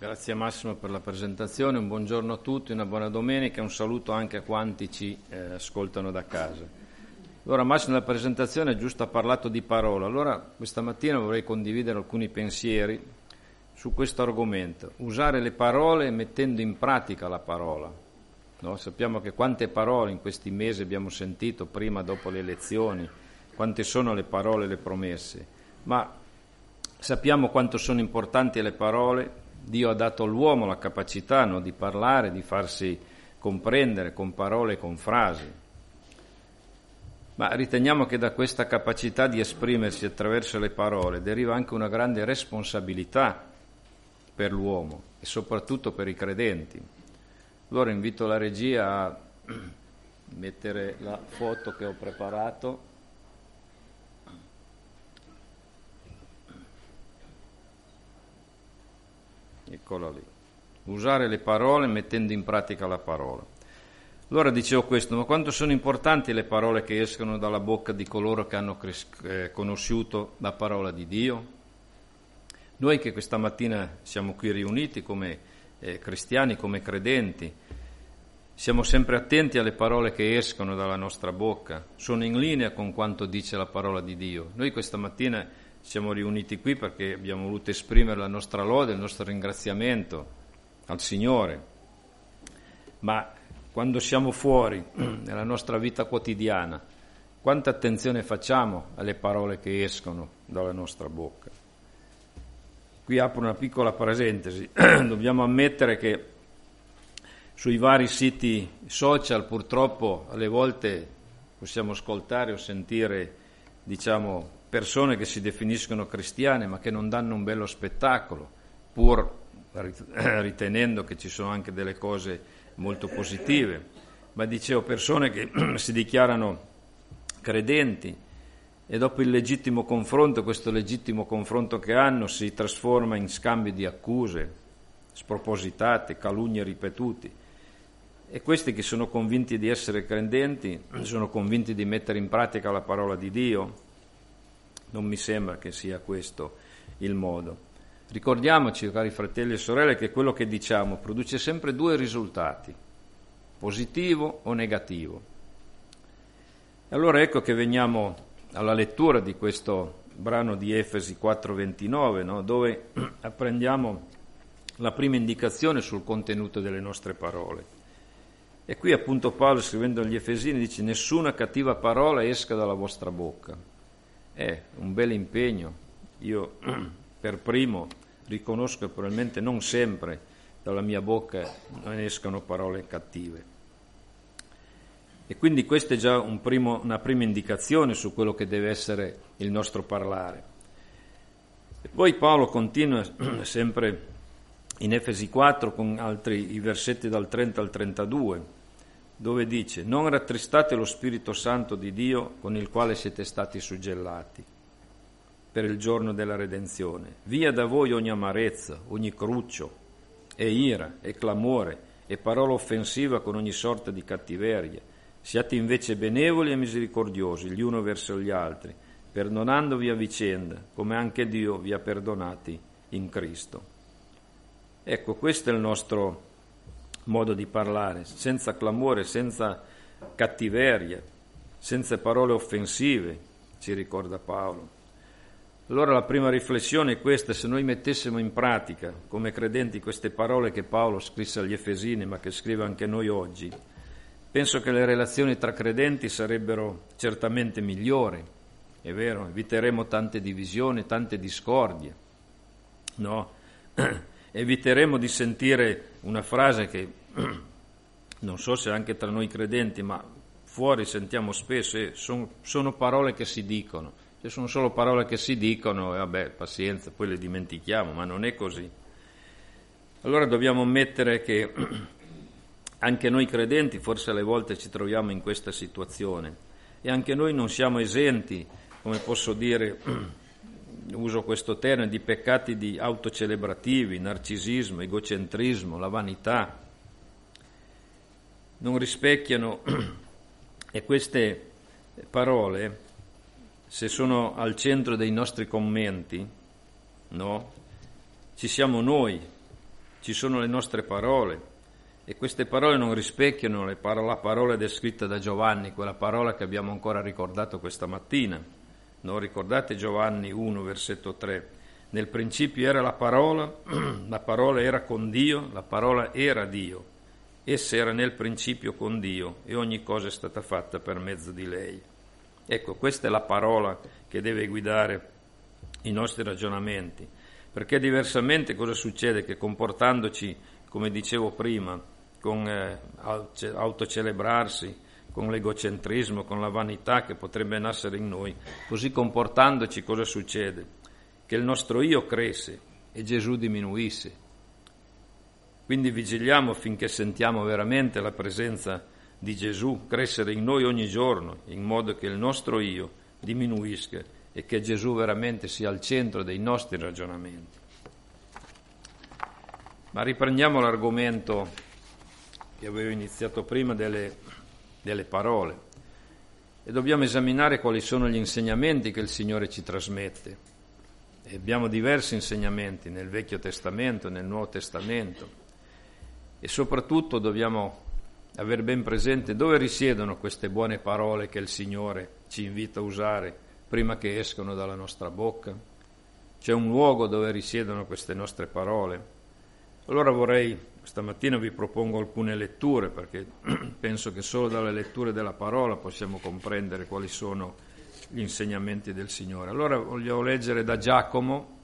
Grazie Massimo per la presentazione, un buongiorno a tutti, una buona domenica e un saluto anche a quanti ci ascoltano da casa. Allora Massimo nella presentazione giusto ha parlato di parola, allora questa mattina vorrei condividere alcuni pensieri su questo argomento, usare le parole mettendo in pratica la parola. No? Sappiamo che quante parole in questi mesi abbiamo sentito prima, dopo le elezioni, quante sono le parole, le promesse, ma sappiamo quanto sono importanti le parole. Dio ha dato all'uomo la capacità di parlare, di farsi comprendere con parole e con frasi. Ma riteniamo che da questa capacità di esprimersi attraverso le parole deriva anche una grande responsabilità per l'uomo e soprattutto per i credenti. Allora invito la regia a mettere la foto che ho preparato. Eccola lì. Usare le parole mettendo in pratica la parola. Allora dicevo questo, ma quanto sono importanti le parole che escono dalla bocca di coloro che hanno conosciuto la parola di Dio? Noi che questa mattina siamo qui riuniti come cristiani, come credenti, siamo sempre attenti alle parole che escono dalla nostra bocca, sono in linea con quanto dice la parola di Dio. Noi questa mattina siamo riuniti qui perché abbiamo voluto esprimere la nostra lode, il nostro ringraziamento al Signore, ma quando siamo fuori, nella nostra vita quotidiana, quanta attenzione facciamo alle parole che escono dalla nostra bocca? Qui apro una piccola parentesi, dobbiamo ammettere che sui vari siti social purtroppo alle volte possiamo ascoltare o sentire, persone che si definiscono cristiane ma che non danno un bello spettacolo, pur ritenendo che ci sono anche delle cose molto positive, ma dicevo persone che si dichiarano credenti e dopo il legittimo confronto, questo legittimo confronto che hanno si trasforma in scambio di accuse spropositate, calunnie ripetuti, e questi che sono convinti di essere credenti, sono convinti di mettere in pratica la parola di Dio. Non mi sembra che sia questo il modo. Ricordiamoci, cari fratelli e sorelle, che quello che diciamo produce sempre due risultati, positivo o negativo. Allora ecco che veniamo alla lettura di questo brano di Efesi 4:29, dove apprendiamo la prima indicazione sul contenuto delle nostre parole. E qui appunto Paolo, scrivendo agli Efesini, dice: nessuna cattiva parola esca dalla vostra bocca. È un bel impegno. Io per primo riconosco che probabilmente non sempre dalla mia bocca non escano parole cattive. E quindi questa è già una prima indicazione su quello che deve essere il nostro parlare. E poi Paolo continua sempre in Efesi 4 con i versetti dal 30 al 32, dove dice: non rattristate lo Spirito Santo di Dio con il quale siete stati suggellati per il giorno della redenzione. Via da voi ogni amarezza, ogni cruccio, e ira, e clamore, e parola offensiva con ogni sorta di cattiveria. Siate invece benevoli e misericordiosi gli uno verso gli altri, perdonandovi a vicenda, come anche Dio vi ha perdonati in Cristo. Ecco, questo è il nostro modo di parlare, senza clamore, senza cattiveria, senza parole offensive, ci ricorda Paolo. Allora la prima riflessione è questa: se noi mettessimo in pratica come credenti queste parole che Paolo scrisse agli Efesini, ma che scrive anche noi oggi, penso che le relazioni tra credenti sarebbero certamente migliori, è vero, eviteremo tante divisioni, tante discordie, no? Eviteremo di sentire una frase che non so se anche tra noi credenti, ma fuori sentiamo spesso, sono parole che si dicono. Se sono solo parole che si dicono, vabbè, pazienza, poi le dimentichiamo, ma non è così. Allora dobbiamo ammettere che anche noi credenti forse alle volte ci troviamo in questa situazione e anche noi non siamo esenti, come posso dire, uso questo termine, di peccati di autocelebrativi, narcisismo, egocentrismo, la vanità. Non rispecchiano, e queste parole, se sono al centro dei nostri commenti, no? Ci siamo noi, ci sono le nostre parole, e queste parole non rispecchiano la parola descritta da Giovanni, quella parola che abbiamo ancora ricordato questa mattina. Non ricordate Giovanni 1, versetto 3? Nel principio era la parola era con Dio, la parola era Dio. Essa era nel principio con Dio e ogni cosa è stata fatta per mezzo di lei. Ecco, questa è la parola che deve guidare i nostri ragionamenti, perché diversamente cosa succede? Che comportandoci, come dicevo prima, con autocelebrarsi, con l'egocentrismo, con la vanità che potrebbe nascere in noi, così comportandoci cosa succede? Che il nostro io cresce e Gesù diminuisce. Quindi vigiliamo affinché sentiamo veramente la presenza di Gesù crescere in noi ogni giorno, in modo che il nostro io diminuisca e che Gesù veramente sia al centro dei nostri ragionamenti. Ma riprendiamo l'argomento che avevo iniziato prima delle parole, e dobbiamo esaminare quali sono gli insegnamenti che il Signore ci trasmette. E abbiamo diversi insegnamenti nel Vecchio Testamento, nel Nuovo Testamento, e soprattutto dobbiamo aver ben presente dove risiedono queste buone parole che il Signore ci invita a usare prima che escano dalla nostra bocca. C'è un luogo dove risiedono queste nostre parole. Allora stamattina vi propongo alcune letture, perché penso che solo dalle letture della parola possiamo comprendere quali sono gli insegnamenti del Signore. Allora voglio leggere da Giacomo,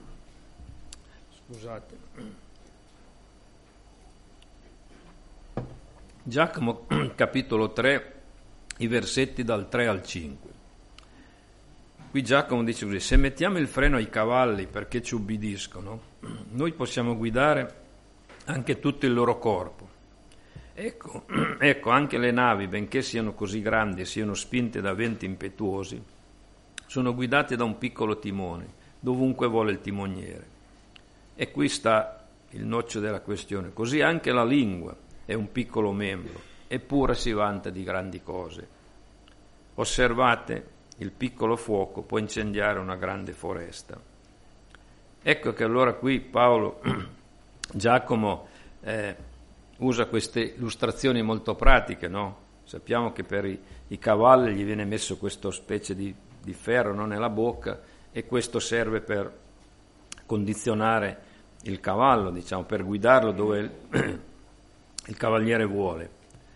Giacomo capitolo 3, i versetti dal 3 al 5. Qui Giacomo dice così: se mettiamo il freno ai cavalli perché ci ubbidiscono, noi possiamo guidare anche tutto il loro corpo. Ecco, anche le navi, benché siano così grandi e siano spinte da venti impetuosi, sono guidate da un piccolo timone, dovunque vuole il timoniere. E qui sta il noccio della questione. Così anche la lingua è un piccolo membro, eppure si vanta di grandi cose. Osservate, il piccolo fuoco può incendiare una grande foresta. Ecco che allora qui Giacomo usa queste illustrazioni molto pratiche, no? Sappiamo che per i cavalli gli viene messo questo specie di ferro, no, nella bocca, e questo serve per condizionare il cavallo, diciamo, per guidarlo dove il cavaliere vuole.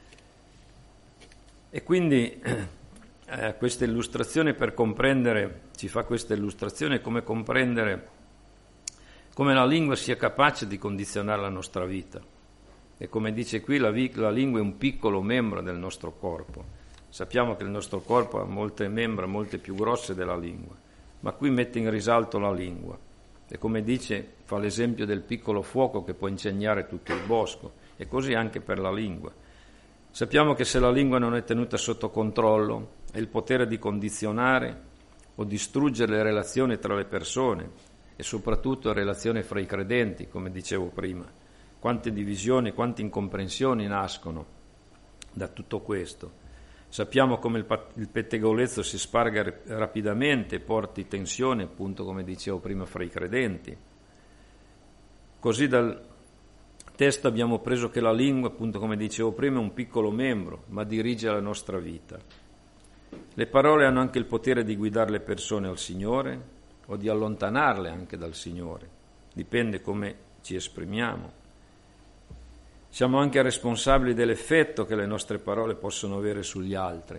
E quindi questa illustrazione ci fa questa illustrazione come comprendere come la lingua sia capace di condizionare la nostra vita. E come dice qui, la lingua è un piccolo membro del nostro corpo. Sappiamo che il nostro corpo ha molte membra, molte più grosse della lingua, ma qui mette in risalto la lingua. E come dice, fa l'esempio del piccolo fuoco che può incendiare tutto il bosco, e così anche per la lingua. Sappiamo che se la lingua non è tenuta sotto controllo, ha il potere di condizionare o distruggere le relazioni tra le persone, e soprattutto le relazioni fra i credenti, come dicevo prima. Quante divisioni, quante incomprensioni nascono da tutto questo. Sappiamo come il pettegolezzo si sparga rapidamente e porti tensione, appunto come dicevo prima, fra i credenti. Così dal testo abbiamo preso che la lingua, appunto come dicevo prima, è un piccolo membro, ma dirige la nostra vita. Le parole hanno anche il potere di guidare le persone al Signore o di allontanarle anche dal Signore, dipende come ci esprimiamo. Siamo anche responsabili dell'effetto che le nostre parole possono avere sugli altri.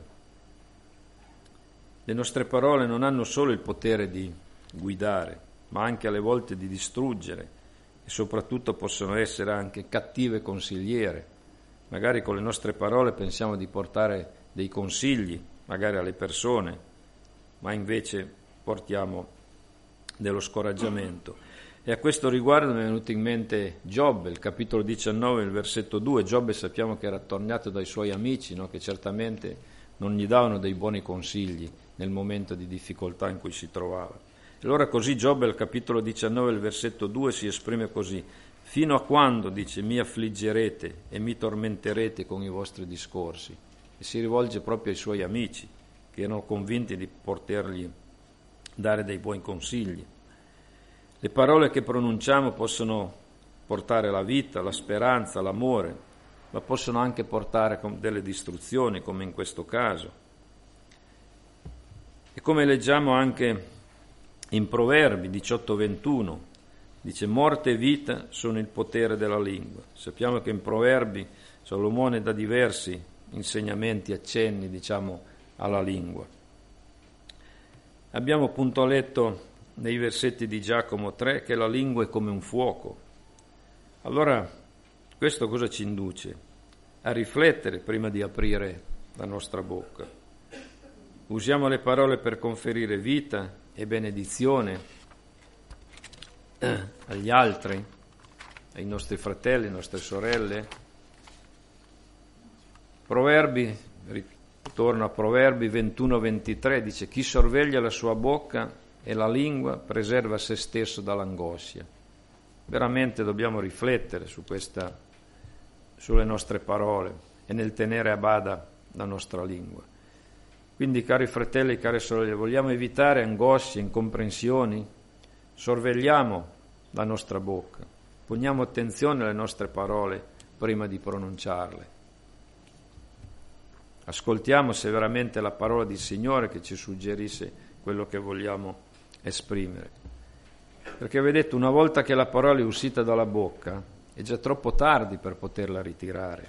Le nostre parole non hanno solo il potere di guidare, ma anche alle volte di distruggere, e soprattutto possono essere anche cattive consigliere. Magari con le nostre parole pensiamo di portare dei consigli, magari alle persone, ma invece portiamo dello scoraggiamento. E a questo riguardo mi è venuto in mente Giobbe, il capitolo 19, il versetto 2. Giobbe sappiamo che era attorniato dai suoi amici, no? Che certamente non gli davano dei buoni consigli nel momento di difficoltà in cui si trovava. E allora così Giobbe al capitolo 19, il versetto 2 si esprime così: fino a quando, dice, mi affliggerete e mi tormenterete con i vostri discorsi? E si rivolge proprio ai suoi amici, che erano convinti di potergli dare dei buoni consigli. Le parole che pronunciamo possono portare la vita, la speranza, l'amore, ma possono anche portare delle distruzioni, come in questo caso. E come leggiamo anche in Proverbi 18:21, dice: morte e vita sono il potere della lingua. Sappiamo che in Proverbi Solomone dà diversi insegnamenti, accenni, alla lingua. Abbiamo appunto letto nei versetti di Giacomo 3 che la lingua è come un fuoco. Allora, questo cosa ci induce? A riflettere prima di aprire la nostra bocca. Usiamo le parole per conferire vita e benedizione agli altri, ai nostri fratelli, alle nostre sorelle. Proverbi, ritorno a Proverbi 21-23, dice: chi sorveglia la sua bocca e la lingua preserva se stesso dall'angoscia. Veramente dobbiamo riflettere sulle nostre parole e nel tenere a bada la nostra lingua. Quindi, cari fratelli e care sorelle, vogliamo evitare angosce, incomprensioni? Sorvegliamo la nostra bocca, poniamo attenzione alle nostre parole prima di pronunciarle. Ascoltiamo se veramente la parola del Signore che ci suggerisce quello che vogliamo esprimere. Perché vedete, una volta che la parola è uscita dalla bocca, è già troppo tardi per poterla ritirare.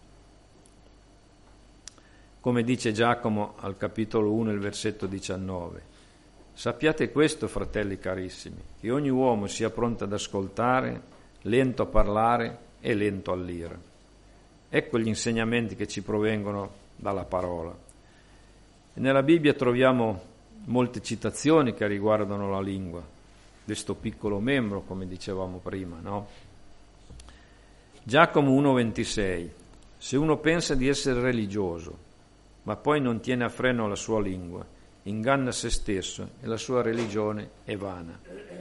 Come dice Giacomo al capitolo 1, il versetto 19. Sappiate questo, fratelli carissimi, che ogni uomo sia pronto ad ascoltare, lento a parlare e lento all'ira. Ecco gli insegnamenti che ci provengono dalla parola. E nella Bibbia troviamo molte citazioni che riguardano la lingua, questo piccolo membro, come dicevamo prima, no? Giacomo 1,26: se uno pensa di essere religioso, ma poi non tiene a freno la sua lingua, inganna se stesso e la sua religione è vana.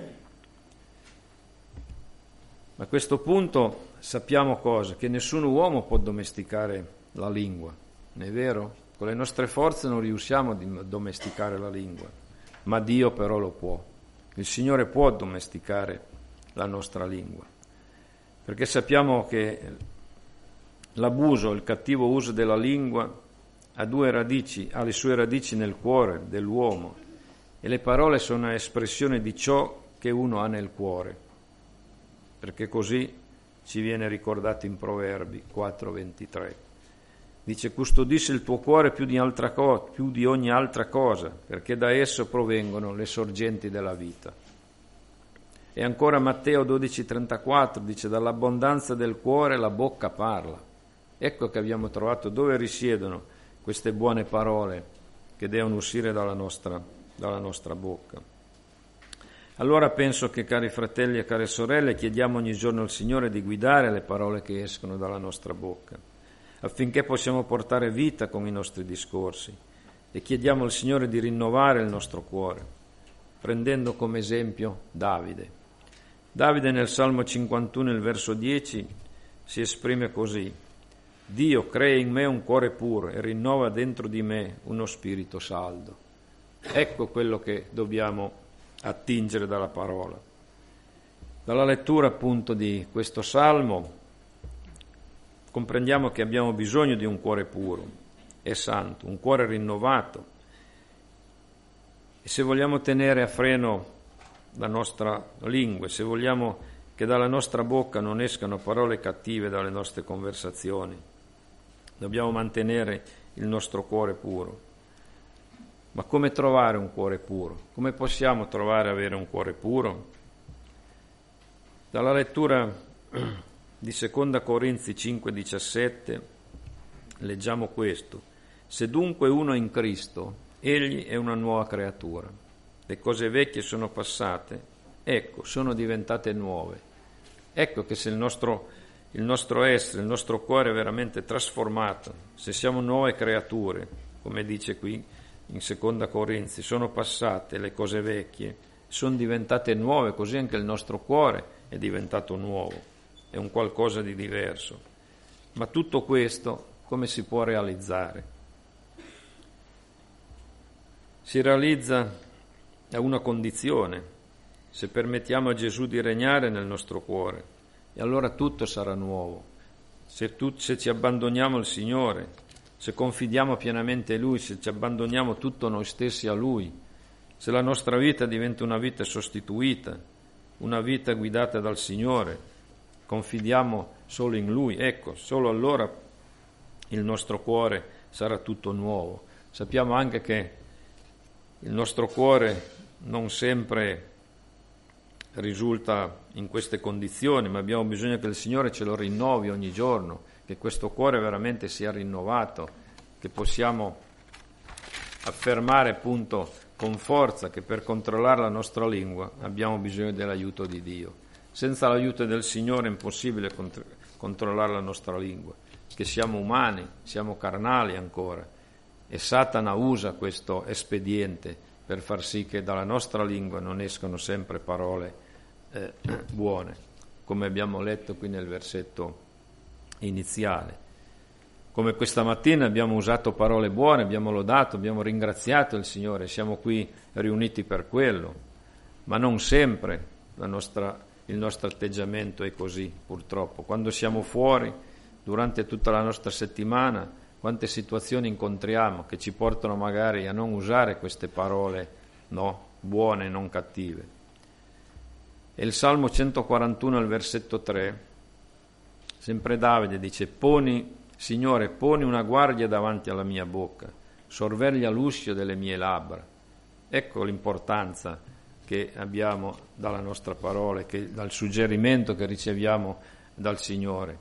A questo punto sappiamo cosa? Che nessun uomo può domesticare la lingua, non è vero? Con le nostre forze non riusciamo a domesticare la lingua, ma Dio però lo può. Il Signore può domesticare la nostra lingua, perché sappiamo che l'abuso, il cattivo uso della lingua ha le sue radici nel cuore dell'uomo, e le parole sono espressione di ciò che uno ha nel cuore, perché così ci viene ricordato in Proverbi 4:23. Dice: custodisci il tuo cuore più di ogni altra cosa, perché da esso provengono le sorgenti della vita. E ancora Matteo 12:34 dice: dall'abbondanza del cuore la bocca parla. Ecco che abbiamo trovato dove risiedono queste buone parole che devono uscire dalla nostra bocca. Allora penso che, cari fratelli e care sorelle, chiediamo ogni giorno al Signore di guidare le parole che escono dalla nostra bocca, affinché possiamo portare vita con i nostri discorsi, e chiediamo al Signore di rinnovare il nostro cuore, prendendo come esempio Davide. Davide nel Salmo 51, il verso 10, si esprime così: Dio crea in me un cuore puro e rinnova dentro di me uno spirito saldo. Ecco quello che dobbiamo attingere dalla parola. Dalla lettura appunto di questo Salmo comprendiamo che abbiamo bisogno di un cuore puro e santo, un cuore rinnovato, e se vogliamo tenere a freno la nostra lingua, se vogliamo che dalla nostra bocca non escano parole cattive dalle nostre conversazioni, dobbiamo mantenere il nostro cuore puro. Ma come trovare un cuore puro? Come possiamo trovare e avere un cuore puro? Dalla lettura di Seconda Corinzi 5,17 leggiamo questo: se dunque uno è in Cristo, egli è una nuova creatura. Le cose vecchie sono passate, ecco, sono diventate nuove. Ecco che se il nostro essere, il nostro cuore è veramente trasformato, se siamo nuove creature, come dice qui in Seconda Corinzi, sono passate le cose vecchie, sono diventate nuove, così anche il nostro cuore è diventato nuovo, è un qualcosa di diverso. Ma tutto questo come si può realizzare? Si realizza a una condizione: se permettiamo a Gesù di regnare nel nostro cuore, e allora tutto sarà nuovo. Se ci abbandoniamo al Signore, se confidiamo pienamente in Lui, se ci abbandoniamo tutto noi stessi a Lui, se la nostra vita diventa una vita sostituita, una vita guidata dal Signore, confidiamo solo in Lui, ecco, solo allora il nostro cuore sarà tutto nuovo. Sappiamo anche che il nostro cuore non sempre risulta in queste condizioni, ma abbiamo bisogno che il Signore ce lo rinnovi ogni giorno, che questo cuore veramente sia rinnovato, che possiamo affermare appunto con forza che per controllare la nostra lingua abbiamo bisogno dell'aiuto di Dio. Senza l'aiuto del Signore è impossibile controllare la nostra lingua, che siamo umani, siamo carnali ancora, e Satana usa questo espediente per far sì che dalla nostra lingua non escano sempre parole buone, come abbiamo letto qui nel versetto iniziale. Come questa mattina abbiamo usato parole buone, abbiamo lodato, abbiamo ringraziato il Signore, siamo qui riuniti per quello, ma non sempre il nostro atteggiamento è così, purtroppo. Quando siamo fuori, durante tutta la nostra settimana, quante situazioni incontriamo che ci portano magari a non usare queste parole, no, buone, non cattive. E il Salmo 141 al versetto 3, sempre Davide dice: Signore, poni una guardia davanti alla mia bocca, sorveglia l'uscio delle mie labbra. Ecco l'importanza che abbiamo dalla nostra parola, dal suggerimento che riceviamo dal Signore.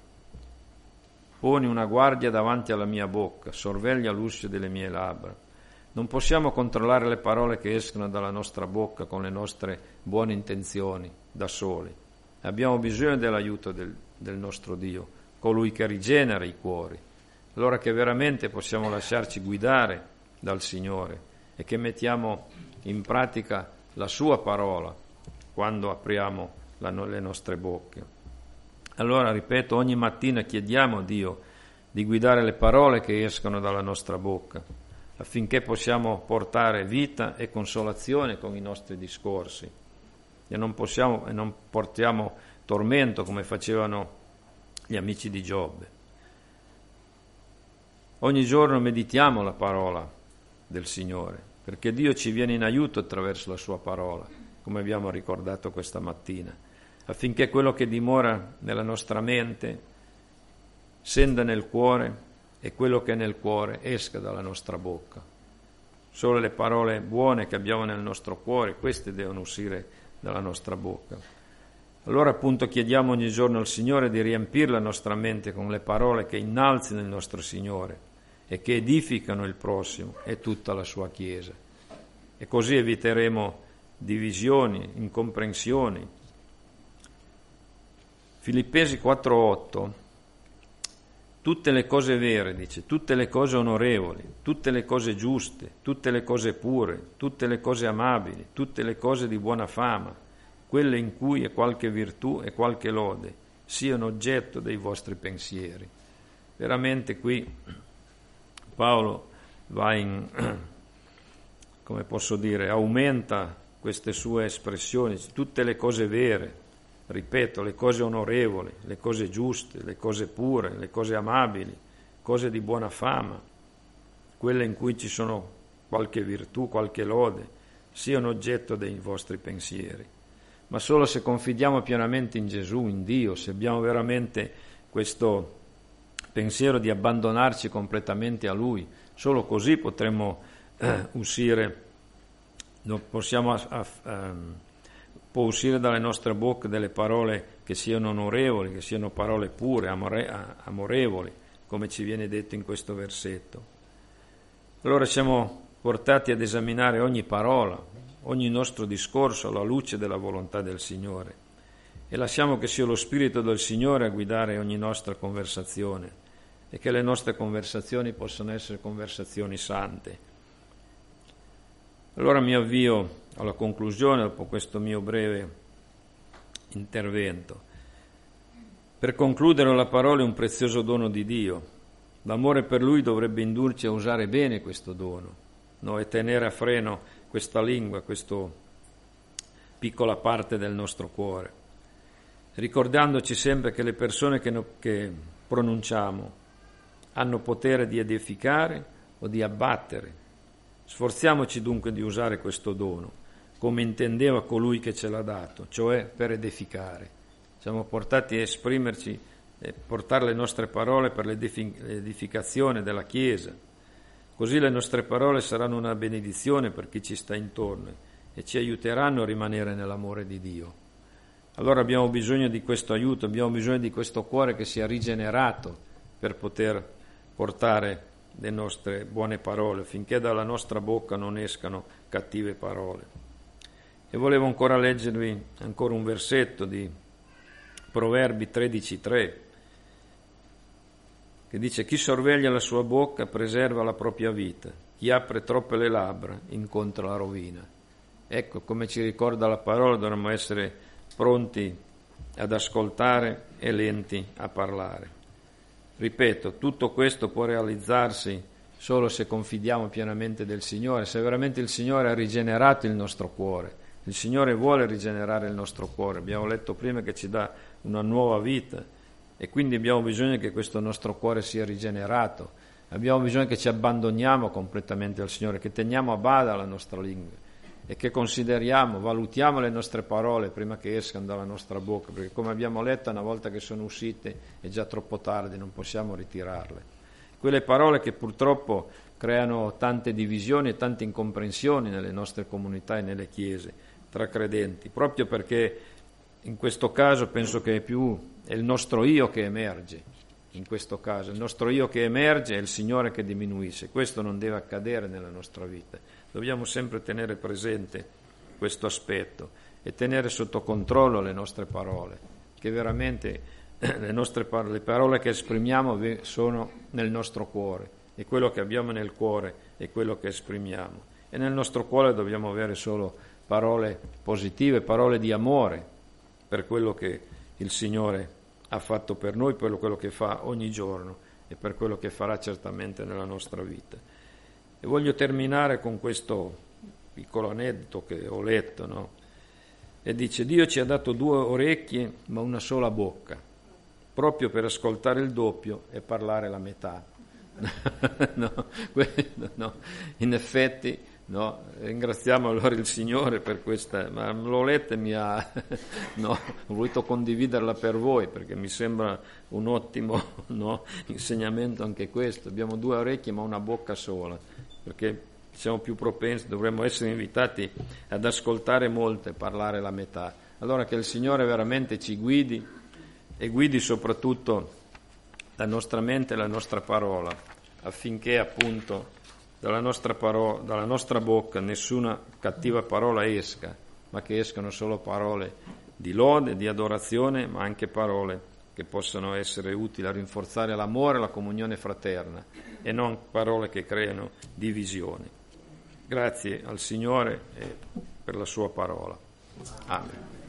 Poni una guardia davanti alla mia bocca, sorveglia l'uscio delle mie labbra. Non possiamo controllare le parole che escono dalla nostra bocca con le nostre buone intenzioni, da soli. Abbiamo bisogno dell'aiuto del nostro Dio, colui che rigenera i cuori. Allora che veramente possiamo lasciarci guidare dal Signore e che mettiamo in pratica la Sua parola quando apriamo le nostre bocche. Allora, ripeto, ogni mattina chiediamo a Dio di guidare le parole che escono dalla nostra bocca, affinché possiamo portare vita e consolazione con i nostri discorsi e non portiamo tormento come facevano gli amici di Giobbe. Ogni giorno meditiamo la parola del Signore, perché Dio ci viene in aiuto attraverso la Sua parola, come abbiamo ricordato questa mattina, affinché quello che dimora nella nostra mente scenda nel cuore e quello che è nel cuore esca dalla nostra bocca. Solo le parole buone che abbiamo nel nostro cuore, queste devono uscire dalla nostra bocca. Allora appunto chiediamo ogni giorno al Signore di riempire la nostra mente con le parole che innalzino il nostro Signore e che edificano il prossimo e tutta la sua Chiesa. E così eviteremo divisioni, incomprensioni. Filippesi 4,8: tutte le cose vere, dice, tutte le cose onorevoli, tutte le cose giuste, tutte le cose pure, tutte le cose amabili, tutte le cose di buona fama, quelle in cui è qualche virtù e qualche lode, siano oggetto dei vostri pensieri. Veramente qui Paolo aumenta queste sue espressioni, tutte le cose vere, ripeto, le cose onorevoli, le cose giuste, le cose pure, le cose amabili, cose di buona fama, quelle in cui ci sono qualche virtù, qualche lode, siano oggetto dei vostri pensieri. Ma solo se confidiamo pienamente in Gesù, in Dio, se abbiamo veramente questo pensiero di abbandonarci completamente a Lui, solo così potremo può uscire dalle nostre bocche delle parole che siano onorevoli, che siano parole pure, amorevoli, come ci viene detto in questo versetto. Allora siamo portati ad esaminare ogni parola, ogni nostro discorso alla luce della volontà del Signore e lasciamo che sia lo Spirito del Signore a guidare ogni nostra conversazione e che le nostre conversazioni possano essere conversazioni sante. Allora mi avvio alla conclusione dopo questo mio breve intervento. Per concludere, la parola è un prezioso dono di Dio. L'amore per Lui dovrebbe indurci a usare bene questo dono, no? E tenere a freno questa lingua, questa piccola parte del nostro cuore. ricordandoci sempre che le persone che pronunciamo hanno potere di edificare o di abbattere. Sforziamoci dunque di usare questo dono come intendeva colui che ce l'ha dato, cioè per edificare. Siamo portati a esprimerci e portare le nostre parole per l'edificazione della Chiesa. Così le nostre parole saranno una benedizione per chi ci sta intorno e ci aiuteranno a rimanere nell'amore di Dio. Allora abbiamo bisogno di questo aiuto, abbiamo bisogno di questo cuore che sia rigenerato per poter portare le nostre buone parole, finché dalla nostra bocca non escano cattive parole. E volevo ancora leggervi ancora un versetto di Proverbi 13,3, che dice: chi sorveglia la sua bocca preserva la propria vita, chi apre troppe le labbra incontra la rovina. Ecco, come ci ricorda la parola, dovremmo essere pronti ad ascoltare e lenti a parlare. Ripeto, tutto questo può realizzarsi solo se confidiamo pienamente del Signore, se veramente il Signore ha rigenerato il nostro cuore. Il Signore vuole rigenerare il nostro cuore. Abbiamo letto prima che ci dà una nuova vita e quindi abbiamo bisogno che questo nostro cuore sia rigenerato. Abbiamo bisogno che ci abbandoniamo completamente al Signore, che teniamo a bada la nostra lingua e che consideriamo, valutiamo le nostre parole prima che escano dalla nostra bocca, perché come abbiamo letto, una volta che sono uscite è già troppo tardi, non possiamo ritirarle. Quelle parole che purtroppo creano tante divisioni e tante incomprensioni nelle nostre comunità e nelle chiese tra credenti, proprio perché in questo caso penso che è il nostro io che emerge. In questo caso il nostro io che emerge è il Signore che diminuisce. Questo non deve accadere nella nostra vita. Dobbiamo sempre tenere presente questo aspetto e tenere sotto controllo le nostre parole, che veramente le parole che esprimiamo sono nel nostro cuore, e quello che abbiamo nel cuore è quello che esprimiamo. E nel nostro cuore dobbiamo avere solo parole positive, parole di amore per quello che il Signore ha fatto per noi, per quello che fa ogni giorno e per quello che farà certamente nella nostra vita. E voglio terminare con questo piccolo aneddoto che ho letto, no? E dice: Dio ci ha dato 2 orecchie ma una sola bocca, proprio per ascoltare il doppio e parlare la metà. No, in effetti, no, ringraziamo allora il Signore per questa, ma l'ho letta e ho voluto condividerla per voi, perché mi sembra un ottimo, no, insegnamento anche questo. Abbiamo 2 orecchie ma una bocca sola, perché siamo più propensi, dovremmo essere invitati ad ascoltare molto e parlare la metà. Allora che il Signore veramente ci guidi e guidi soprattutto la nostra mente e la nostra parola, affinché appunto dalla nostra bocca nessuna cattiva parola esca, ma che escano solo parole di lode, di adorazione, ma anche parole che possano essere utili a rinforzare l'amore e la comunione fraterna, e non parole che creano divisioni. Grazie al Signore per la sua parola. Amen.